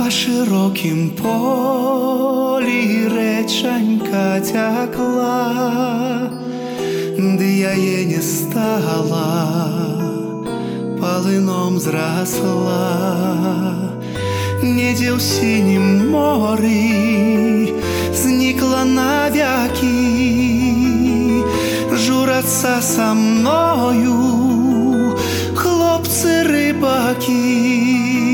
По широким полі реченька текла, де я ей не стала, полыном зросла. Недзе ў сінім морі зникла навеки, журацца са мною хлопцы рыбаки.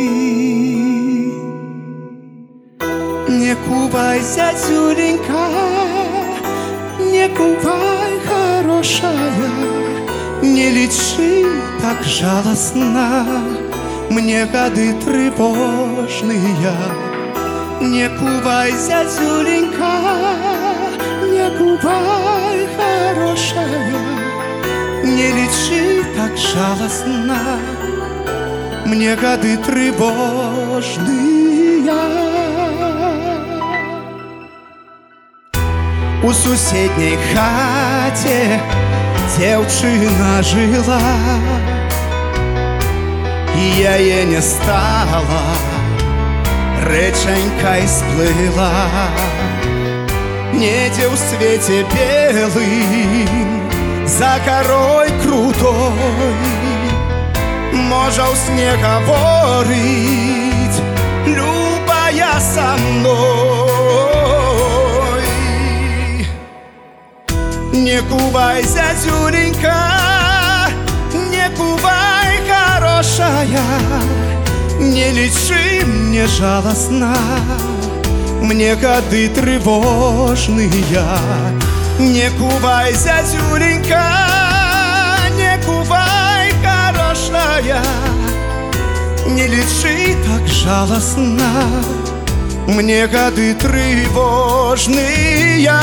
Не кувай, зятюленька, не кувай, хорошая, не лечи так жалостно мне годы тревожные. Не кувай, зятюленька, не кувай, хорошая, не лечи так жалостно мне годы тревожные. У суседней хаце дзяўчына жила, и я ей не стала, рэчанькай сплыла. Недзе ў свеце белым за горой крутой можа ў сне гаворыць любая са мной. Не кувай, зятюленька, не кувай, хорошая, не лечи мне жалостно мне годы тревожные. Не кувай, зятюленька, не кувай, хорошая, не лечи так жалостно мне годы тревожные.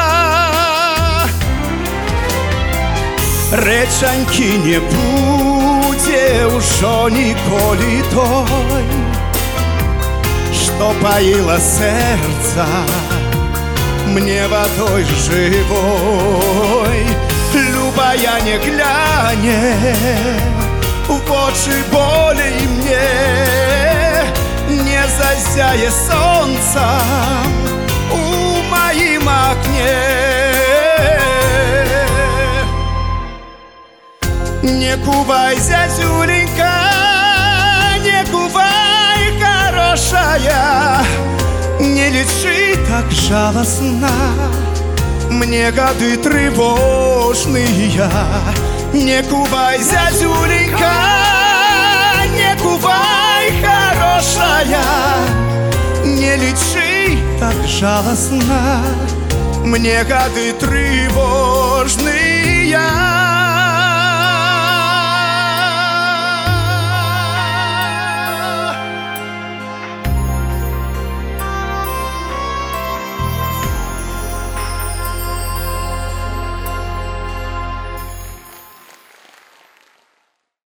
Рэчанькі не будзе ўжо ніколі той, што паіла сэрца мне вадой жывой. Любая не гляне у вочы болей мне, не засяе сонцам у маім акне. Не кувай, зятюленька, не кувай, хорошая, не лечи так жалостно мне годы тревожные. Не кувай, зятюленька, не кувай, хорошая, не лечи так жалостно мне годы тревожные.